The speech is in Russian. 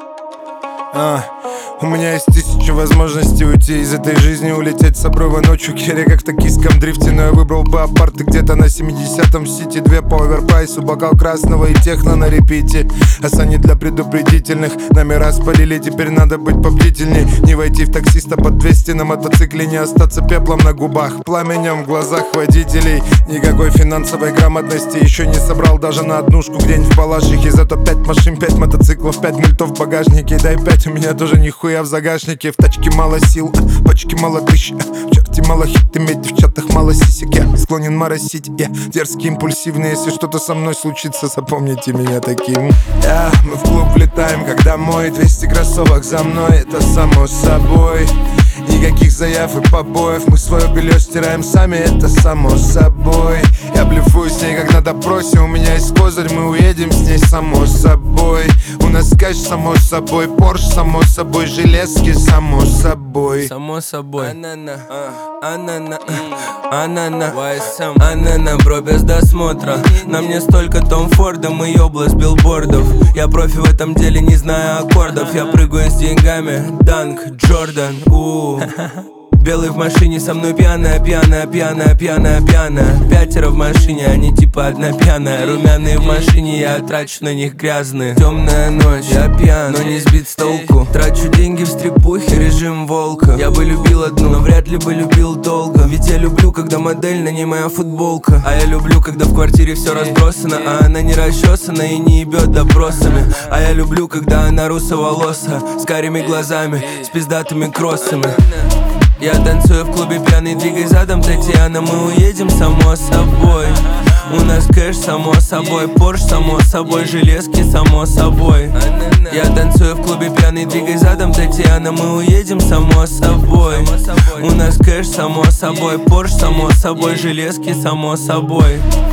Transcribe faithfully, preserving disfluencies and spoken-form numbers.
А, у меня есть тысяча возможностей уйти из этой жизни, улететь с обрыва ночью, керри как в токийском дрифте. Но я выбрал бы апарты где-то на семидесятом сити. Две по оверпрайсу, бокал красного и техно на репите. Асани для предупредительных, номера спалили, теперь надо быть побдительней. Не войти в таксиста под двести на мотоцикле, не остаться пеплом на губах, пламенем в глазах водителей. Никакой финансовой грамотности еще не собрал даже на однушку где-нибудь в Балашихе. Зато пять машин, пять мотоциклов, пять мультов в багажнике. Дай пять, у меня тоже нихуя в загашнике. В тачке мало сил, пачки мало тысяч, в черте мало хит иметь, в чатах мало сисек. Я склонен моросить, я дерзкий, импульсивный. Если что-то со мной случится, запомните меня таким. Yeah, мы в клуб влетаем, как домой. Двести кроссовок за мной, это само собой. Никаких заяв и побоев, мы свое белье стираем сами, это само собой. Я блефую с ней как на допросе, у меня есть козырь, мы уедем с ней само собой. У нас кэш само собой, Порш само собой, железки само собой. Само собой. Анана, анана, анана, анана, бро, без досмотра. На мне столько Том Фордом и область билбордов. Я профи в этом деле, не знаю аккордов. Я прыгаю с деньгами, Данк, Джордан, у Белый в машине, со мной пьяная, пьяная, пьяная, пьяная, пьяная. Пятеро в машине, они типа одна пьяная. Румяные в машине, я трачу на них грязные. Темная ночь, я пьян, но не сбит с толку. Трачу деньги в стрипухе, режим волка. Я бы любил одну, но вряд ли бы любил долго. Ведь я люблю, когда модель, на ней моя футболка. А я люблю, когда в квартире все разбросано, а она не расчесана и не ебет допросами. А я люблю, когда она русоволоса, с карими глазами, с пиздатыми кроссами. Я танцую в клубе пьяный, двигай задом, Татьяна, мы уедем само собой. У нас кэш, само собой, Порш, само собой, железки, само собой. Я танцую в клубе пьяный, двигай задом, Татьяна, мы уедем само собой. У нас кэш, само собой, Порш, само собой, железки, само собой.